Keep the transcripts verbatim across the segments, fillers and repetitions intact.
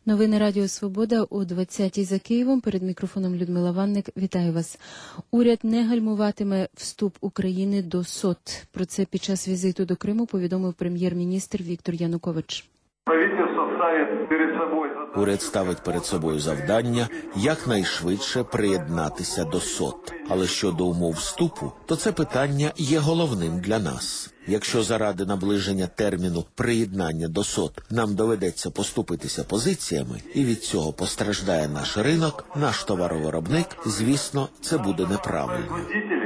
Новини Радіо Свобода о двадцятій за Києвом. Перед мікрофоном Людмила Ванник. Вітаю вас. Уряд не гальмуватиме вступ України до СОТ. Про це під час візиту до Криму повідомив прем'єр-міністр Віктор Янукович. Уряд ставить перед собою завдання якнайшвидше приєднатися до СОТ. Але щодо умов вступу, то це питання є головним для нас. Якщо заради наближення терміну приєднання до СОТ нам доведеться поступитися позиціями, і від цього постраждає наш ринок, наш товаровиробник, звісно, це буде неправильно.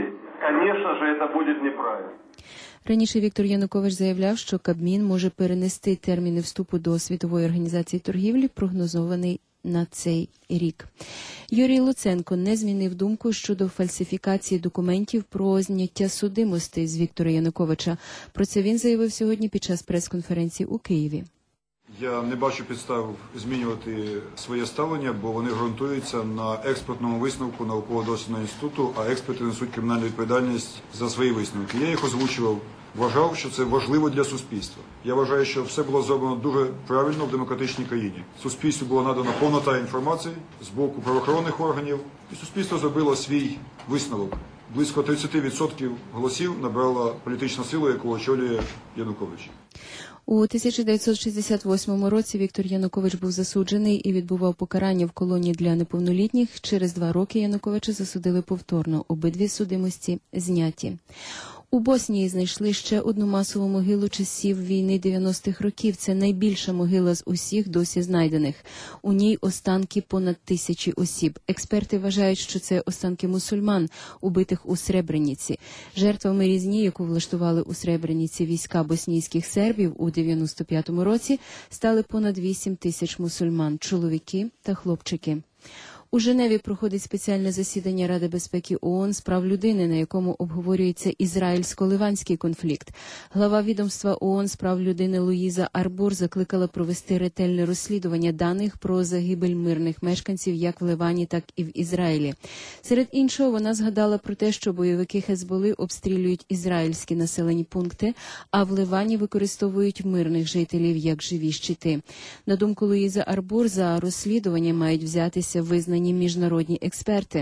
Раніше Віктор Янукович заявляв, що Кабмін може перенести терміни вступу до Світової організації торгівлі, прогнозований на цей рік. Юрій Луценко не змінив думку щодо фальсифікації документів про зняття судимостей з Віктора Януковича. Про це він заявив сьогодні під час прес-конференції у Києві. Я не бачу підстав змінювати своє ставлення, бо вони ґрунтуються на експертному висновку науково-дослідного інституту, а експерти несуть кримінальну відповідальність за свої висновки. Я їх озвучував, вважав, що це важливо для суспільства. Я вважаю, що все було зроблено дуже правильно в демократичній країні. Суспільству була надана повнота інформації з боку правоохоронних органів, і суспільство зробило свій висновок. Близько тридцять відсотків голосів набрала політична сила, яку очолює Янукович. У тисяча дев'ятсот шістдесят восьмому році Віктор Янукович був засуджений і відбував покарання в колонії для неповнолітніх. Через два роки Януковича засудили повторно. Обидві судимості зняті. У Боснії знайшли ще одну масову могилу часів війни дев'яностих років. Це найбільша могила з усіх досі знайдених. У ній останки понад тисячі осіб. Експерти вважають, що це останки мусульман, убитих у Сребрениці. Жертвами різні, яку влаштували у Сребрениці війська боснійських сербів у дев'яносто п'ятому році, стали понад вісім тисяч мусульман, чоловіки та хлопчики. У Женеві проходить спеціальне засідання Ради безпеки ООН з прав людини, на якому обговорюється ізраїльсько-ливанський конфлікт. Глава відомства ООН з прав людини Луїза Арбур закликала провести ретельне розслідування даних про загибель мирних мешканців як в Ливані, так і в Ізраїлі. Серед іншого, вона згадала про те, що бойовики Хезболи обстрілюють ізраїльські населені пункти, а в Ливані використовують мирних жителів як живі щити. На думку Луїзи Арбур, за розслідування мають взятися визнані міжнародні експерти.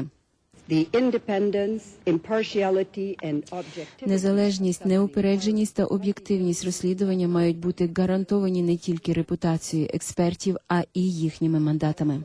Незалежність, неупередженість та об'єктивність розслідування мають бути гарантовані не тільки репутацією експертів, а і їхніми мандатами.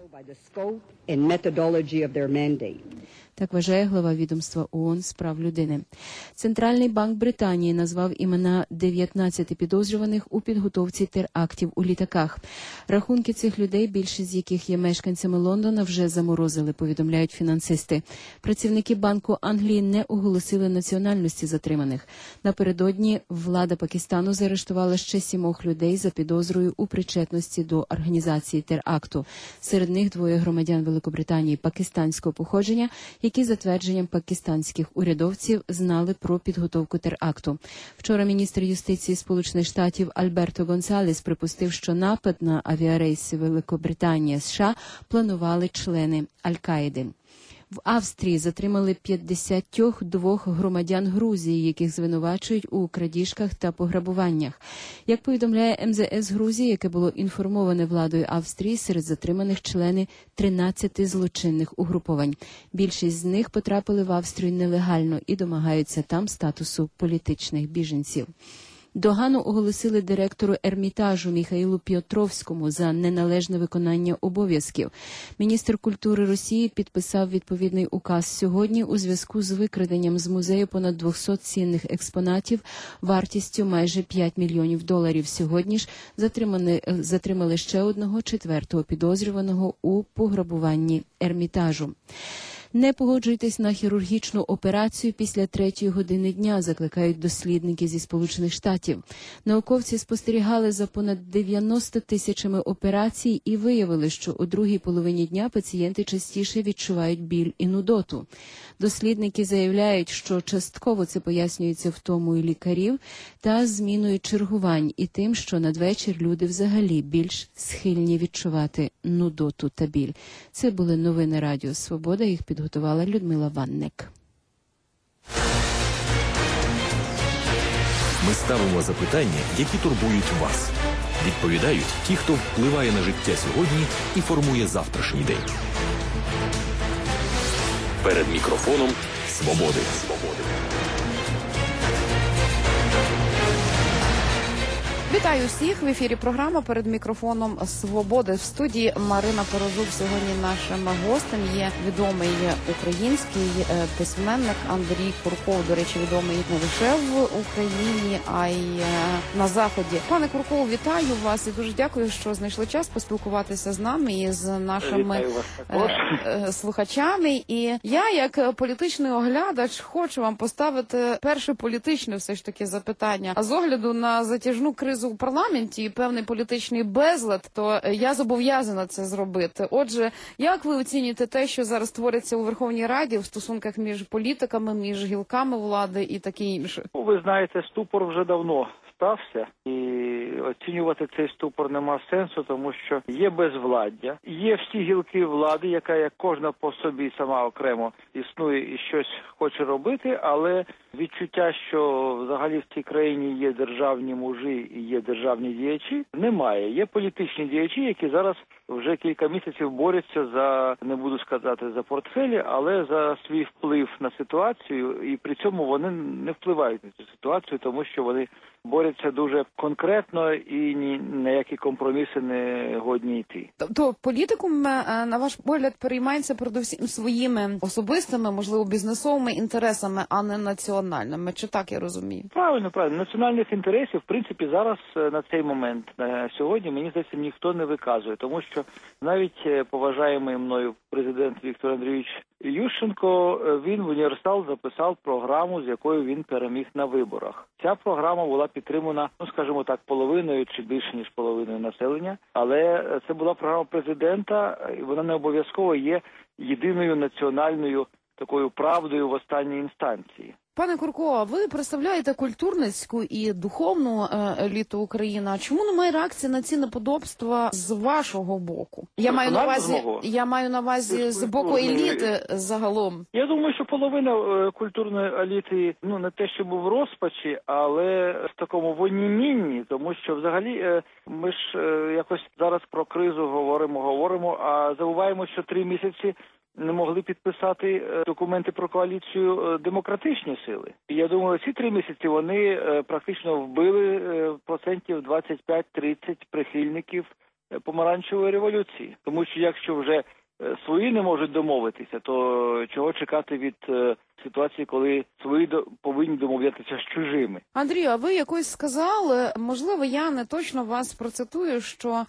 Так вважає глава відомства ООН з прав людини. Центральний банк Британії назвав імена дев'ятнадцяти підозрюваних у підготовці терактів у літаках. Рахунки цих людей, більшість з яких є мешканцями Лондона, вже заморозили, повідомляють фінансисти. Працівники Банку Англії не оголосили національності затриманих. Напередодні влада Пакистану заарештувала ще сімох людей за підозрою у причетності до організації теракту. Серед них двоє громадян Великобританії пакистанського походження, які за твердженням пакистанських урядовців знали про підготовку теракту. Вчора міністр юстиції Сполучених Штатів Альберто Гонсалес припустив, що напад на авіарейси Великобританія-США планували члени Аль-Каїди. В Австрії затримали п'ятдесят два громадян Грузії, яких звинувачують у крадіжках та пограбуваннях. Як повідомляє ем зе ес Грузії, яке було інформоване владою Австрії, серед затриманих члени тринадцяти злочинних угруповань. Більшість з них потрапили в Австрію нелегально і домагаються там статусу політичних біженців. Догану оголосили директору Ермітажу Міхаїлу П'ятровському за неналежне виконання обов'язків. Міністр культури Росії підписав відповідний указ сьогодні у зв'язку з викраденням з музею понад двохсот цінних експонатів вартістю майже п'ять мільйонів доларів. Сьогодні ж затримали, затримали ще одного четвертого підозрюваного у пограбуванні Ермітажу. Не погоджуйтесь на хірургічну операцію після третьої години дня, закликають дослідники зі Сполучених Штатів. Науковці спостерігали за понад дев'яноста тисячами операцій і виявили, що у другій половині дня пацієнти частіше відчувають біль і нудоту. Дослідники заявляють, що частково це пояснюється втомою лікарів та зміною чергувань і тим, що надвечір люди взагалі більш схильні відчувати нудоту та біль. Це були новини Радіо Свобода, їх підготувала Людмила Ванник. Ми ставимо запитання, які турбують вас. Відповідають ті, хто впливає на життя сьогодні і формує завтрашній день. Перед мікрофоном «Свободи». Свободи. Вітаю всіх! В ефірі програма «Перед мікрофоном Свободи». В студії Марина Порожук. Сьогодні нашим гостем є відомий український письменник Андрій Курков. До речі, відомий не лише в Україні, а й на Заході. Пане Курков, вітаю вас і дуже дякую, що знайшли час поспілкуватися з нами і з нашими слухачами. І я, як політичний оглядач, хочу вам поставити перше політичне все ж таки запитання. А з огляду на затяжну кризу у парламенті і певний політичний безлад, то я зобов'язана це зробити. Отже, як ви оцінюєте те, що зараз твориться у Верховній Раді в стосунках між політиками, між гілками влади і таке інше? Ви знаєте, ступор вже давно стався, і оцінювати цей ступор нема сенсу, тому що є безвладдя, є всі гілки влади, яка як кожна по собі сама окремо існує і щось хоче робити, але відчуття, що взагалі в цій країні є державні мужі і є державні діячі, немає. Є політичні діячі, які зараз вже кілька місяців борються за, не буду сказати за портфелі, але за свій вплив на ситуацію, і при цьому вони не впливають на цю ситуацію, тому що вони борються дуже конкретно і ні на які компроміси не годні йти. Тобто політикум, на ваш погляд, переймається передусім своїми особистими, можливо, бізнесовими інтересами, а не національними. Чи так я розумію? Правильно, правильно. Національних інтересів, в принципі, зараз на цей момент, на сьогодні, мені здається, ніхто не виказує, тому що навіть поважаємий мною президент Віктор Андрійович Ющенко, він в універсал записав програму, з якою він переміг на виборах. Ця програма була підтримана, ну, скажімо так, половиною чи більше, ніж половиною населення, але це була програма президента, і вона не обов'язково є єдиною національною такою правдою в останній інстанції. Пане Курко, а ви представляєте культурницьку і духовну еліту України. А чому немає реакції на ці неподобства з вашого боку? Я маю на увазі, я маю на увазі з боку еліти загалом. Я думаю, що половина культурної еліти, ну, не те, що був в розпачі, але в такому вонімінні, тому що взагалі ми ж якось зараз про кризу говоримо, говоримо, а забуваємо, що три місяці не могли підписати документи про коаліцію демократичні сили. І я думаю, ці три місяці вони практично вбили процентів двадцять п'ять тридцять прихильників помаранчевої революції. Тому що якщо вже свої не можуть домовитися, то чого чекати від ситуації, коли свої повинні домовлятися з чужими. Андрію, а ви якось сказали, можливо, я не точно вас процитую, що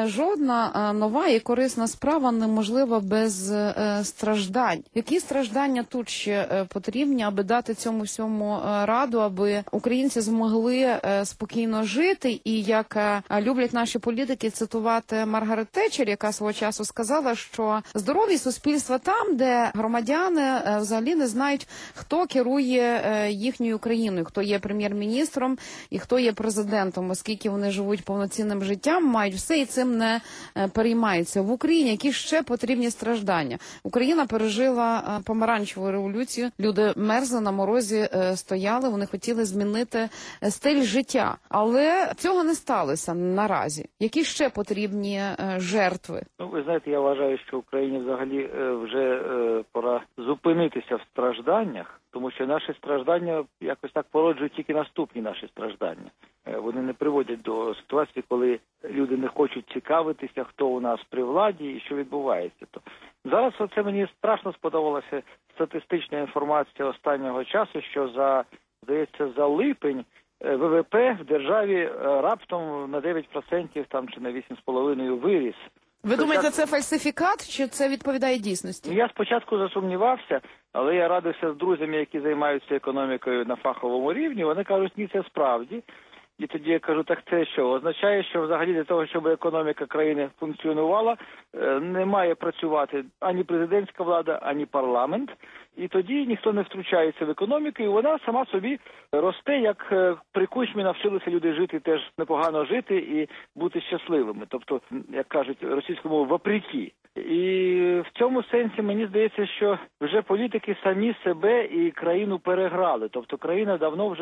жодна нова і корисна справа неможлива без страждань. Які страждання тут ще потрібні, аби дати цьому всьому раду, аби українці змогли спокійно жити? І як люблять наші політики цитувати Маргарет Тетчер, яка свого часу сказала, що здорові суспільства там, де громадяни взагалі не знають, хто керує їхньою країною, хто є прем'єр-міністром і хто є президентом, оскільки вони живуть повноцінним життям, мають все і цим не переймаються. В Україні які ще потрібні страждання? Україна пережила помаранчеву революцію, люди мерзли на морозі, стояли, вони хотіли змінити стиль життя. Але цього не сталося наразі. Які ще потрібні жертви? Ну, ви знаєте, я вважаю, що Україні взагалі вже пора зупинитися в стражданнях, тому що наші страждання якось так породжують тільки наступні наші страждання. Вони не приводять до ситуації, коли люди не хочуть цікавитися, хто у нас при владі і що відбувається. То зараз оце мені страшно сподобалася статистична інформація останнього часу, що за, здається, за липень ВВП в державі раптом на дев'ять відсотків там чи на вісім цілих п'ять десятих виріс. Ви думаєте, це фальсифікат, чи це відповідає дійсності? Я спочатку засумнівався, але я радився з друзями, які займаються економікою на фаховому рівні. Вони кажуть, ні, це справді. І тоді я кажу, так це що? Означає, що взагалі для того, щоб економіка країни функціонувала, не має працювати ані президентська влада, ані парламент. І тоді ніхто не втручається в економіку, і вона сама собі росте, як при Кучмі навчилися люди жити, теж непогано жити і бути щасливими. Тобто, як кажуть російською мовою, вопреки. І в цьому сенсі мені здається, що вже політики самі себе і країну переграли. Тобто країна давно вже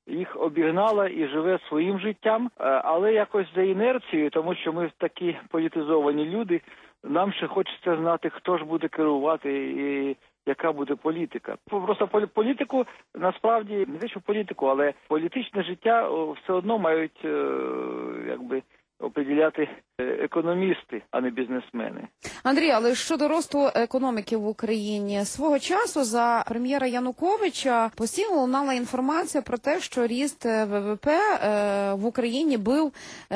їх обігнала і живе своїм життям, але якось за інерцією, тому що ми такі політизовані люди, нам ще хочеться знати, хто ж буде керувати і яка буде політика. Просто політику, насправді, не те, що політику, але політичне життя все одно мають, якби, определяти економісти, а не бізнесмени. Андрій, але щодо росту економіки в Україні, свого часу за прем'єра Януковича постійно лунала інформація про те, що ріст ВВП в Україні бив,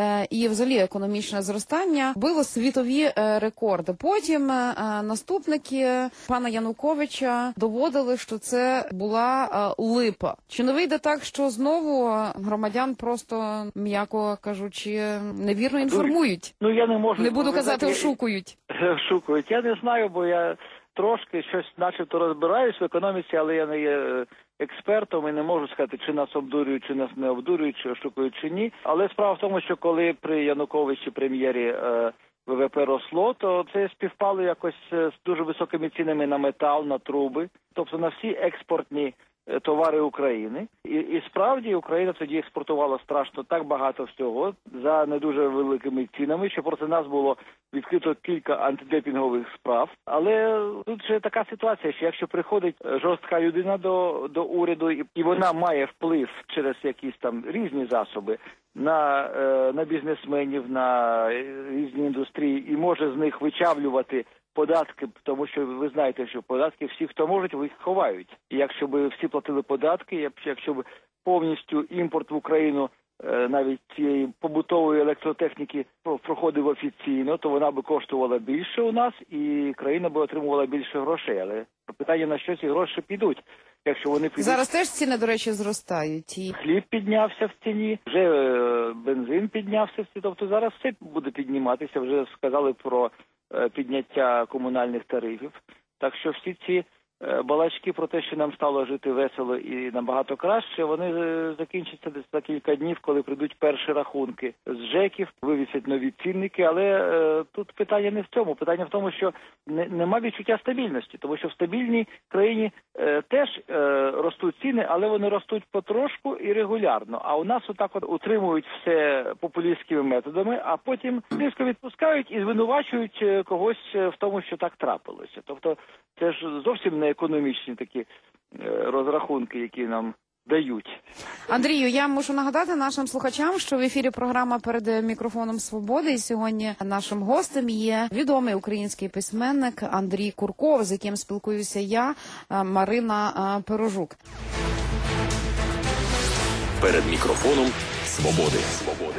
і взагалі економічне зростання било світові рекорди. Потім наступники пана Януковича доводили, що це була липа. Чи не вийде так, що знову громадян просто, м'яко кажучи, невірно інформують? Ну, я не можу... Не буду казати, ошукують. Ошукують. Я не знаю, бо я трошки щось начебто розбираюсь в економіці, але я не є експертом і не можу сказати, чи нас обдурюють, чи нас не обдурюють, чи ошукують, чи ні. Але справа в тому, що коли при Януковичі прем'єрі е, ВВП росло, то це співпало якось з дуже високими цінами на метал, на труби, тобто на всі експортні товари України. І, і справді Україна тоді експортувала страшно так багато всього за не дуже великими цінами, що проти нас було відкрито кілька антидепінгових справ. Але тут же така ситуація, що якщо приходить жорстка людина до, до уряду, і, і вона має вплив через якісь там різні засоби на, е, на бізнесменів, на різні індустрії, і може з них вичавлювати податки, тому що ви знаєте, що податки всі, хто можуть, їх ховають. І якщо б всі платили податки, якщо б повністю імпорт в Україну навіть цієї побутової електротехніки проходив офіційно, то вона би коштувала більше у нас і країна би отримувала більше грошей. Але питання, на що ці гроші підуть? Якщо вони підуть... Зараз теж ціни, до речі, зростають. І... Хліб піднявся в ціні, вже бензин піднявся в ціні, тобто зараз все буде підніматися. Вже сказали про підняття комунальних тарифів. Так що всі ці балачки про те, що нам стало жити весело і набагато краще, вони закінчаться десь за кілька днів, коли прийдуть перші рахунки з ЖЕКів, вивісять нові цінники, але е, тут питання не в цьому. Питання в тому, що не, нема відчуття стабільності, тому що в стабільній країні е, теж е, ростуть ціни, але вони ростуть потрошку і регулярно. А у нас отак от утримують все популістськими методами, а потім різко відпускають і звинувачують когось в тому, що так трапилося. Тобто це ж зовсім не економічні такі розрахунки, які нам дають. Андрію, я мушу нагадати нашим слухачам, що в ефірі програма «Перед мікрофоном свободи», і сьогодні нашим гостем є відомий український письменник Андрій Курков, з яким спілкуюся я, Марина Перожук. Перед мікрофоном свободи. Свободи.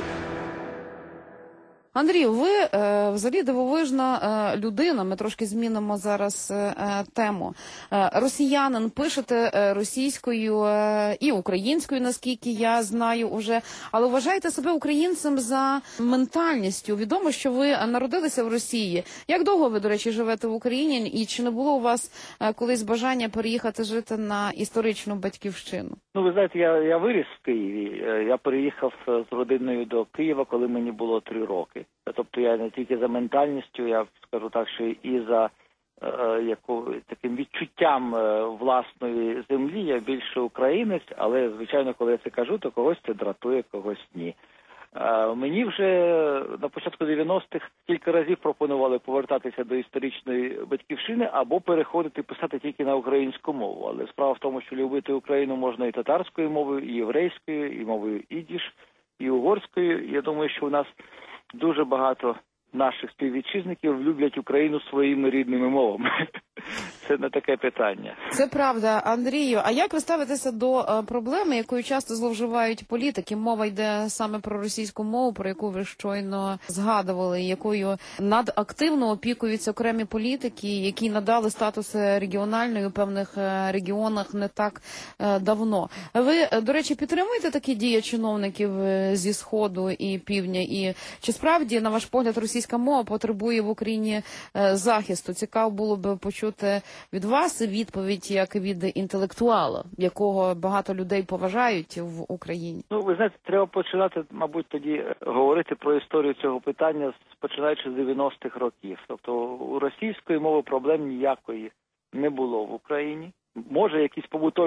Андрію, ви е, взагалі дивовижна е, людина, ми трошки змінимо зараз е, тему. Е, росіянин, пишете е, російською е, і українською, наскільки я знаю уже, але вважаєте себе українцем за ментальністю. Відомо, що ви народилися в Росії. Як довго ви, до речі, живете в Україні, і чи не було у вас е, колись бажання переїхати жити на історичну батьківщину? Ну, ви знаєте, я, я виріс в Києві. Я переїхав з родиною до Києва, коли мені було три роки. Тобто я не тільки за ментальністю, я скажу так, що і за е, яку, таким відчуттям е, власної землі. Я більше українець, але, звичайно, коли я це кажу, то когось це дратує, когось ні. Е, мені вже на початку дев'яностих кілька разів пропонували повертатися до історичної батьківщини або переходити писати тільки на українську мову. Але справа в тому, що любити Україну можна і татарською мовою, і єврейською, і мовою ідіш, і угорською. Я думаю, що у нас дуже багато наших співвітчизників люблять Україну своїми рідними мовами. Це не таке питання. Це правда, Андрію. А як ви ставитеся до е, проблеми, якою часто зловживають політики? Мова йде саме про російську мову, про яку ви щойно згадували, якою надактивно опікуються окремі політики, які надали статус регіональної у певних е, регіонах не так е, давно. Ви, до речі, підтримуєте такі дії чиновників зі Сходу і Півдня? І чи справді, на ваш погляд, російська мова потребує в Україні е, захисту? Цікаво було б почути від вас відповідь як від інтелектуала, якого багато людей поважають в Україні. Ну, ви знаєте, треба починати, мабуть, тоді говорити про історію цього питання, починаючи з дев'яностих років. Тобто у російської мови проблем ніякої не було в Україні. Може, якісь побутові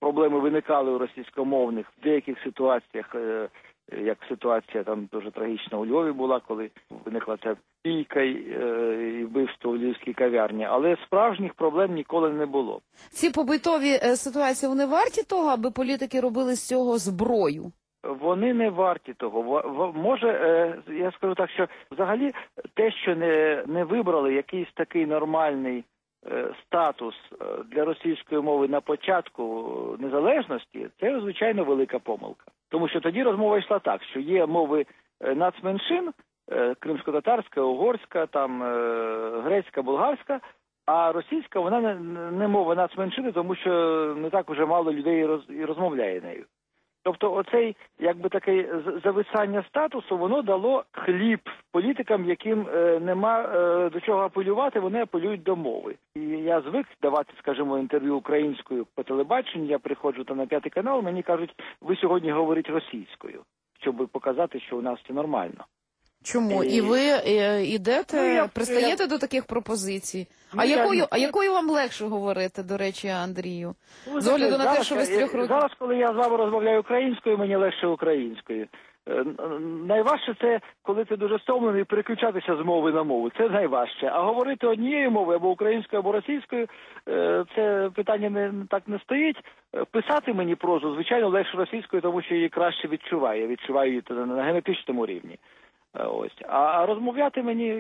проблеми виникали у російськомовних в деяких ситуаціях, як ситуація там дуже трагічна у Львові була, коли виникла ця бійка і вбивство у львівській кав'ярні, але справжніх проблем ніколи не було. Ці побутові ситуації, вони варті того, аби політики робили з цього зброю? Вони не варті того. Може, я скажу так, що взагалі те, що не, не вибрали якийсь такий нормальний статус для російської мови на початку незалежності, це, звичайно, велика помилка. Тому що тоді розмова йшла так, що є мови нацменшин, кримсько-татарська, угорська, там, грецька, болгарська, а російська, вона не, не мова нацменшини, тому що не так вже мало людей роз, і розмовляє нею. Тобто оцей, якби таке зависання статусу, воно дало хліб політикам, яким е, нема е, до чого апелювати, вони апелюють до мови. І я звик давати, скажімо, інтерв'ю українською по телебаченню, я приходжу там на п'ятий канал, мені кажуть, ви сьогодні говорите російською, щоб показати, що у нас все нормально. Чому? І, І ви е, ідете, ну, я, пристаєте я... до таких пропозицій? А, ну, якою, я... а якою вам легше говорити, до речі, Андрію? Ну, з огляду на те, що ви з трьох років... Зараз, коли я з вами розмовляю українською, мені легше українською. Найважче це, коли ти дуже стомлений, переключатися з мови на мову. Це найважче. А говорити однією мовою, або українською, або російською, це питання не так не стоїть. Писати мені прозу, звичайно, легше російською, тому що її краще відчуваю. Я відчуваю її на генетичному рівні. Ось. А розмовляти мені,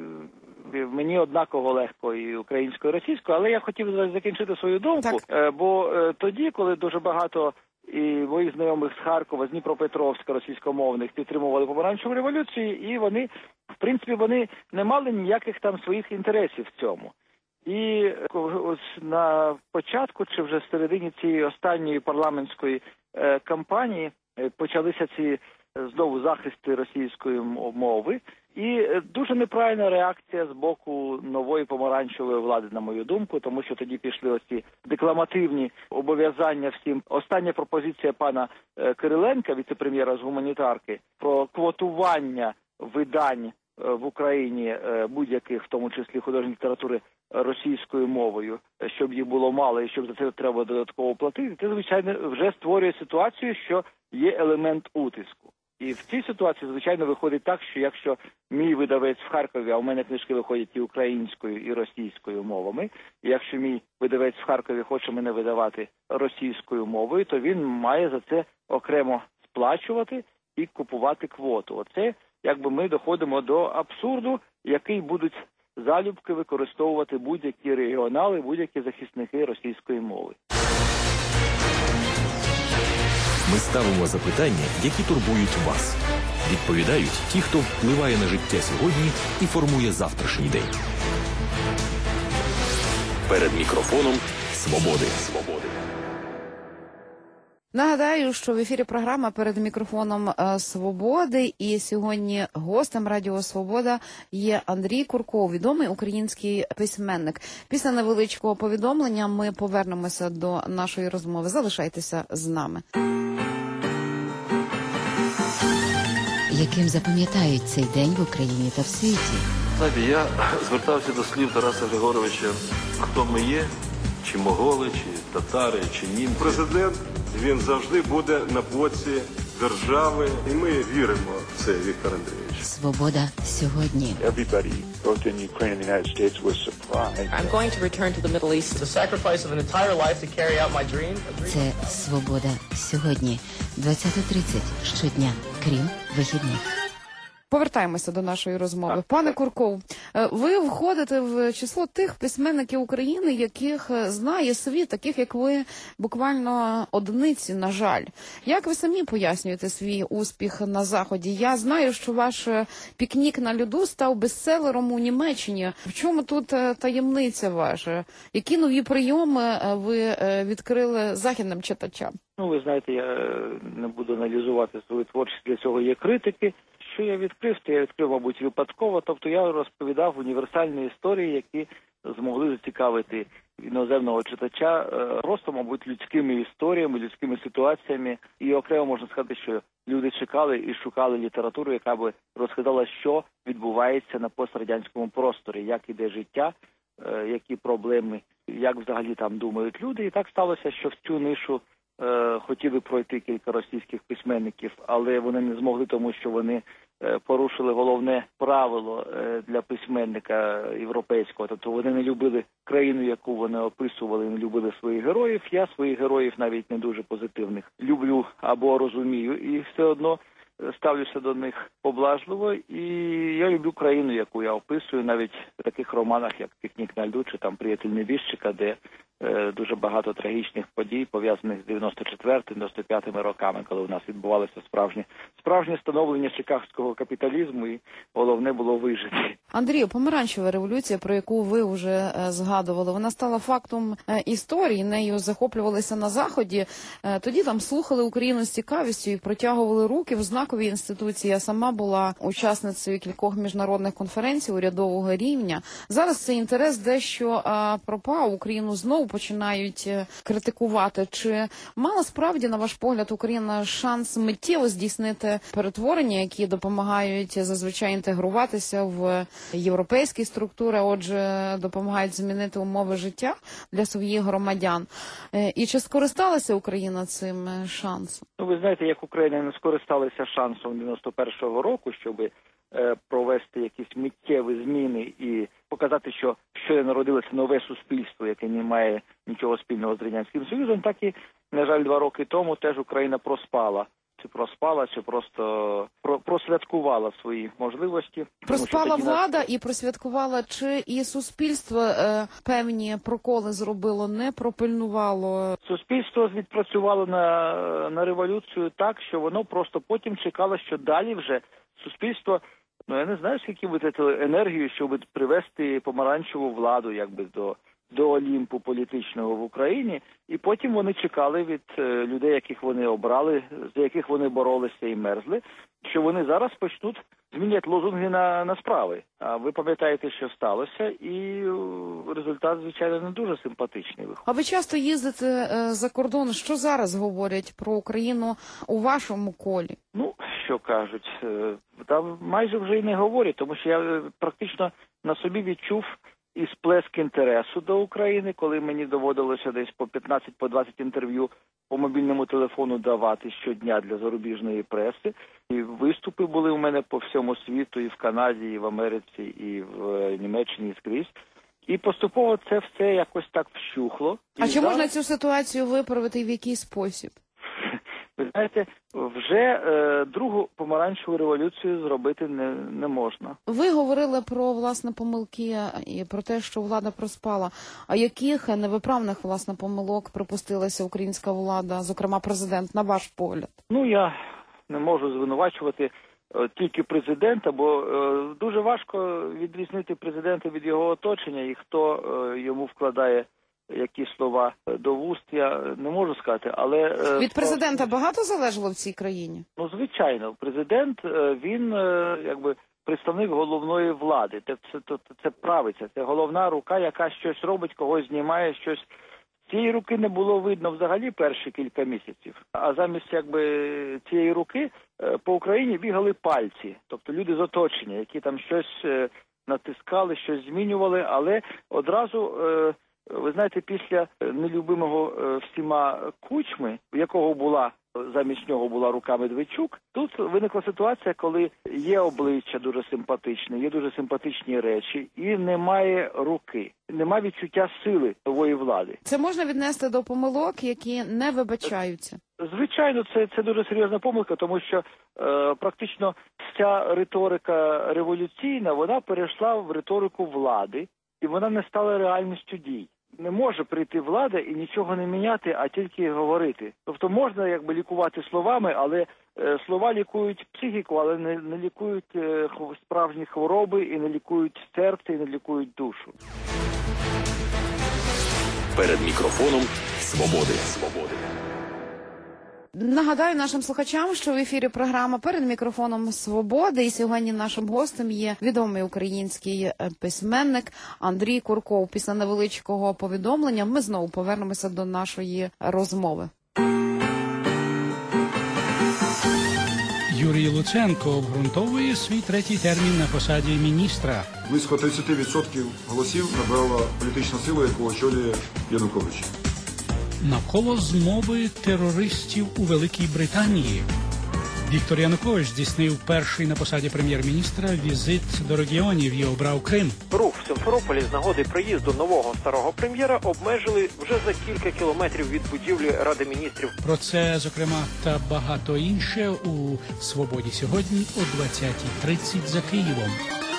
мені однаково легко і українською, і російською, але я хотів закінчити свою думку, так. Бо тоді, коли дуже багато і моїх знайомих з Харкова, з Дніпропетровська, російськомовних, підтримували помаранчеву революцію, і вони, в принципі, вони не мали ніяких там своїх інтересів в цьому. І ось на початку, чи вже в середині цієї останньої парламентської е, кампанії е, почалися ці знову захисти російської мови, і дуже неправильна реакція з боку нової помаранчевої влади, на мою думку, тому що тоді пішли оці декламативні обов'язання всім. Остання пропозиція пана Кириленка, віце-прем'єра з гуманітарки, про квотування видань в Україні будь-яких, в тому числі художньої літератури, російською мовою, щоб їх було мало і щоб за це треба додатково платити, це, звичайно, вже створює ситуацію, що є елемент утиску. І в цій ситуації, звичайно, виходить так, що якщо мій видавець в Харкові, а у мене книжки виходять і українською, і російською мовами, і якщо мій видавець в Харкові хоче мене видавати російською мовою, то він має за це окремо сплачувати і купувати квоту. Оце, якби ми доходимо до абсурду, який будуть залюбки використовувати будь-які регіонали, будь-які захисники російської мови. Ми ставимо запитання, які турбують вас. Відповідають ті, хто впливає на життя сьогодні і формує завтрашній день. Перед мікрофоном «Свободи». Свободи. Нагадаю, що в ефірі програма «Перед мікрофоном Свободи», і сьогодні гостем Радіо Свобода є Андрій Курков, відомий український письменник. Після невеличкого повідомлення ми повернемося до нашої розмови. Залишайтеся з нами. Яким запам'ятають цей день в Україні та в світі? Знаєте, я звертався до слів Тараса Григоровича, хто ми є, чи моголи, чи татари, чи німці. Президент, він завжди буде на боці держави, і ми віримо в це, Віктор Андрійович. Свобода сьогодні. Everybody, both in Ukraine and the United States, was surprised. I'm going to return to the Middle East. The sacrifice of an entire life to carry out my dream. Це Свобода сьогодні. двадцята тридцять щодня, крім вихідних. Повертаємося до нашої розмови. Пане Курков, ви входите в число тих письменників України, яких знає світ, таких як ви, буквально одиниці, на жаль. Як ви самі пояснюєте свій успіх на Заході? Я знаю, що ваш «Пікнік на льоду» став бестселером у Німеччині. В чому тут таємниця ваша? Які нові прийоми ви відкрили західним читачам? Ну, ви знаєте, я не буду аналізувати свою творчість, для цього є критики. Що я відкрив, то я відкрив, мабуть, випадково. Тобто я розповідав універсальні історії, які змогли зацікавити іноземного читача просто, мабуть, людськими історіями, людськими ситуаціями. І окремо можна сказати, що люди чекали і шукали літературу, яка би розказала, що відбувається на пострадянському просторі, як іде життя, які проблеми як взагалі там думають люди. І так сталося, що в цю нишу е, хотіли пройти кілька російських письменників, але вони не змогли, тому що вони е, порушили головне правило е, для письменника європейського. Тобто вони не любили країну, яку вони описували, не любили своїх героїв. Я своїх героїв навіть не дуже позитивних люблю або розумію, і все одно ставлюся до них поблажливо, і я люблю країну, яку я описую, навіть в таких романах, як «Пікнік на льду» чи там «Приятель небіжчика», де е, дуже багато трагічних подій, пов'язаних з дев'яносто четвертим - дев'яносто п'ятим роками, коли у нас відбувалося справжнє, справжнє становлення чикагського капіталізму, і головне було вижити. Андрію, помаранчева революція, про яку ви вже е, згадували, вона стала фактом е, історії, нею захоплювалися на Заході. Е, тоді там слухали Україну з цікавістю і протягували руки в знакові інституції. Я сама була учасницею кількох міжнародних конференцій урядового рівня. Зараз цей інтерес дещо е, пропав, Україну знову починають е, критикувати. Чи мала справді, на ваш погляд, Україна шанс миттєво здійснити перетворення, які допомагають зазвичай інтегруватися в європейські структури, отже, допомагають змінити умови життя для своїх громадян? І чи скористалася Україна цим шансом? Ну, ви знаєте, як Україна не скористалася шансом дев'яносто першого року, щоб е, провести якісь миттєві зміни і показати, що ще народилося нове суспільство, яке не має нічого спільного з Радянським Союзом, так і, на жаль, два роки тому теж Україна проспала. Чи проспала, чи просто про, просвяткувала свої можливості. Проспала влада нас... і просвяткувала, чи і суспільство е, певні проколи зробило, не пропильнувало? Суспільство відпрацювало на, на революцію так, що воно просто потім чекало, що далі вже суспільство, ну я не знаю, скільки витратили енергію, щоб привести помаранчеву владу якби до... до Олімпу політичного в Україні, і потім вони чекали від е, людей, яких вони обрали, за яких вони боролися і мерзли, що вони зараз почнуть змінювати лозунги на, на справи. А ви пам'ятаєте, що сталося, і е, результат, звичайно, не дуже симпатичний виходить. А ви часто їздите е, за кордон. Що зараз говорять про Україну у вашому колі? Ну, що кажуть, е, там майже вже й не говорять, тому що я е, практично на собі відчув і сплеск інтересу до України, коли мені доводилося десь по п'ятнадцять по двадцять інтерв'ю по мобільному телефону давати щодня для зарубіжної преси. І виступи були у мене по всьому світу, і в Канаді, і в Америці, і в Німеччині, і скрізь. І поступово це все якось так вщухло. А і чи зараз... можна цю ситуацію виправити і в який спосіб? Ви знаєте, вже е, другу помаранчеву революцію зробити не, не можна. Ви говорили про, власне, помилки і про те, що влада проспала. А яких невиправних, власне, помилок припустилася українська влада, зокрема президент, на ваш погляд? Ну, я не можу звинувачувати е, тільки президента, бо е, дуже важко відрізнити президента від його оточення і хто е, йому вкладає які слова до вуст, я не можу сказати, але... Від президента багато залежало в цій країні? Ну, звичайно. Президент, він, якби, представник головної влади. Це, це, це, це правиця, це головна рука, яка щось робить, когось знімає, щось... Цієї руки не було видно взагалі перші кілька місяців. А замість, якби, цієї руки по Україні бігали пальці. Тобто люди з оточення, які там щось натискали, щось змінювали, але одразу... Ви знаєте, після нелюбимого всіма Кучми, в якого була, замість нього була рука Медведчук, тут виникла ситуація, коли є обличчя дуже симпатичне, є дуже симпатичні речі, і немає руки, немає відчуття сили нової влади. Це можна віднести до помилок, які не вибачаються? Звичайно, це, це дуже серйозна помилка, тому що е, практично вся риторика революційна, вона перейшла в риторику влади, і вона не стала реальністю дій. Не може прийти влада і нічого не міняти, а тільки говорити. Тобто можна якби лікувати словами, але е, слова лікують психіку, але не, не лікують е, справжні хвороби, і не лікують серце, і не лікують душу. Перед мікрофоном «Свободи». Свободи. Нагадаю нашим слухачам, що в ефірі програма «Перед мікрофоном Свободи», і сьогодні нашим гостем є відомий український письменник Андрій Курков. Після невеличкого повідомлення ми знову повернемося до нашої розмови. Юрій Луценко обґрунтовує свій третій термін на посаді міністра. Близько тридцять відсотків голосів набрала політична сила, яку очолює Янукович. Навколо змови терористів у Великій Британії. Віктор Янукович здійснив перший на посаді прем'єр-міністра візит до регіонів і обрав Крим. Рух в Симферополі з нагоди приїзду нового старого прем'єра обмежили вже за кілька кілометрів від будівлі Ради міністрів. Про це, зокрема, та багато інше у «Свободі сьогодні» о двадцятій тридцять за Києвом.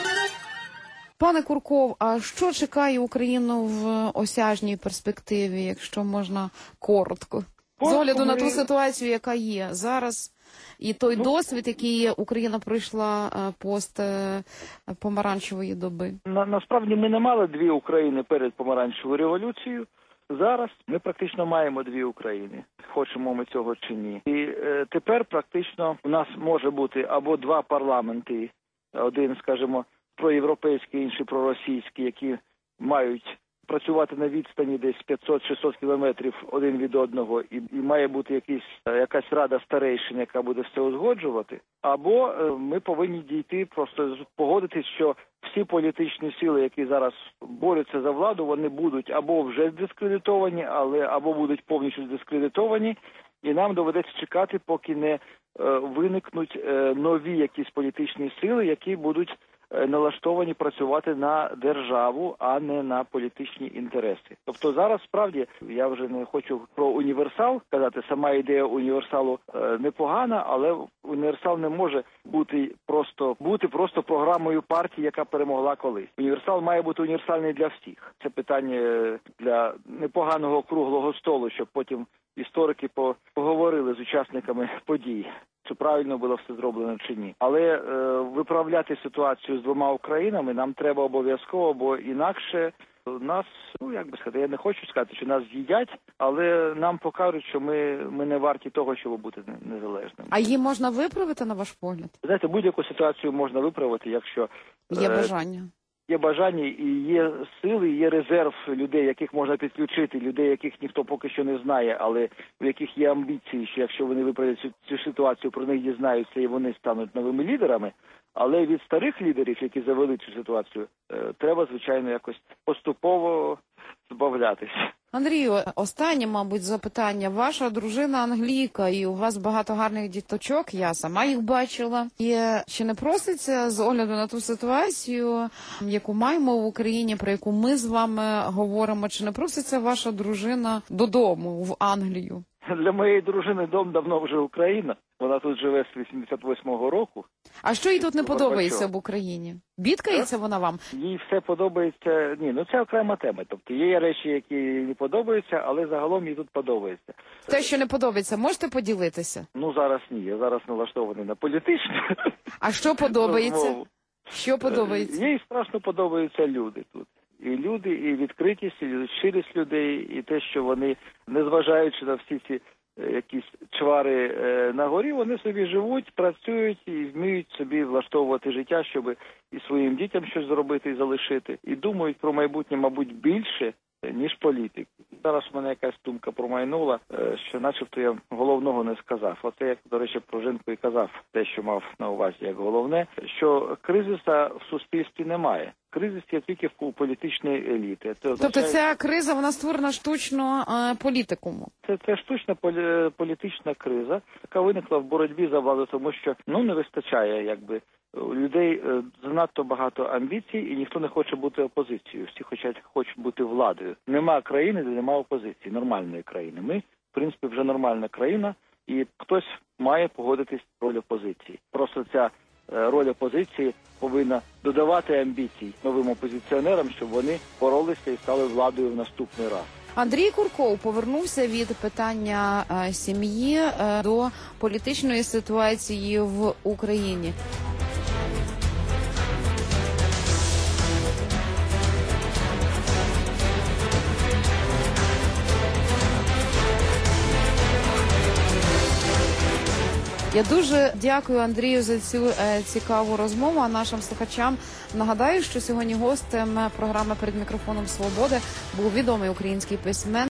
Пане Курков, а що чекає Україну в осяжній перспективі, якщо можна коротко? З огляду на ту ситуацію, яка є зараз, і той досвід, який Україна пройшла пост помаранчевої доби. На, насправді ми не мали дві України перед помаранчевою революцією. Зараз ми практично маємо дві України, хочемо ми цього чи ні. І е, тепер практично у нас може бути або два парламенти, один, скажімо, проєвропейський, інший проросійський, які мають працювати на відстані десь п'ятсот-шістсот кілометрів один від одного, і, і має бути якийсь, якась рада старейшин, яка буде все узгоджувати, або е, ми повинні дійти, просто погодитись, що всі політичні сили, які зараз борються за владу, вони будуть або вже дискредитовані, але або будуть повністю дискредитовані, і нам доведеться чекати, поки не е, виникнуть е, нові якісь політичні сили, які будуть налаштовані працювати на державу, а не на політичні інтереси. Тобто зараз, справді, я вже не хочу про універсал казати, сама ідея універсалу е, непогана, але універсал не може бути просто, бути просто програмою партії, яка перемогла колись. Універсал має бути універсальний для всіх. Це питання для непоганого круглого столу, щоб потім історики поговорили з учасниками подій, чи правильно було все зроблено чи ні. Але е, виправляти ситуацію з двома Українами нам треба обов'язково, бо інакше нас, ну як би сказати, я не хочу сказати, що нас з'їдять, але нам покажуть, що ми, ми не варті того, щоб бути незалежними. А її можна виправити, на ваш погляд? Знаєте, будь-яку ситуацію можна виправити, якщо є е, бажання. Є бажання і є сили, є резерв людей, яких можна підключити, людей, яких ніхто поки що не знає, але в яких є амбіції, що якщо вони виправлять цю, цю ситуацію, про них дізнаються і вони стануть новими лідерами. Але від старих лідерів, які завели цю ситуацію, треба, звичайно, якось поступово збавлятися. Андрію, останнє, мабуть, запитання. Ваша дружина англійка, і у вас багато гарних діточок, я сама їх бачила. І чи не проситься, з огляду на ту ситуацію, яку маємо в Україні, про яку ми з вами говоримо, чи не проситься ваша дружина додому, в Англію? Для моєї дружини дом давно вже Україна. Вона тут живе з вісімдесят восьмого року. А що їй тут не подобається в Україні? Бідкається вона вам? Їй все подобається. Ні, ну це окрема тема. Тобто є речі, які не подобаються, але загалом їй тут подобається. Те, що не подобається, можете поділитися? Ну зараз ні, я зараз налаштований на політичну. А що подобається? Що подобається? Їй страшно подобаються люди тут. І люди, і відкритість, і щирість людей, і те, що вони, незважаючи на всі ці якісь чвари е, на горі, вони собі живуть, працюють і вміють собі влаштовувати життя, щоб і своїм дітям щось зробити і залишити. І думають про майбутнє, мабуть, більше, ніж політики. Зараз у мене якась думка промайнула, е, що начебто я головного не сказав. Оце, як, до речі, про жінку і казав, те, що мав на увазі як головне, що кризиса в суспільстві немає. Кризис є тільки в політичної еліти. Це означає... Тобто ця криза, вона створена штучно е, політикуму? Це, це штучна полі... політична криза, яка виникла в боротьбі за владу, тому що ну не вистачає, якби, у людей е, занадто багато амбіцій, і ніхто не хоче бути опозицією. Всі хочуть, хочуть бути владою. Нема країни, де нема опозиції, нормальної країни. Ми, в принципі, вже нормальна країна, і хтось має погодитись з роль опозиції. Просто ця роль опозиції повинна додавати амбіцій новим опозиціонерам, щоб вони боролися і стали владою в наступний раз. Андрій Курков повернувся від питання е, сім'ї е, до політичної ситуації в Україні. Я дуже дякую Андрію за цю е, цікаву розмову, а нашим слухачам нагадаю, що сьогодні гостем програми «Перед мікрофоном Свободи» був відомий український письменник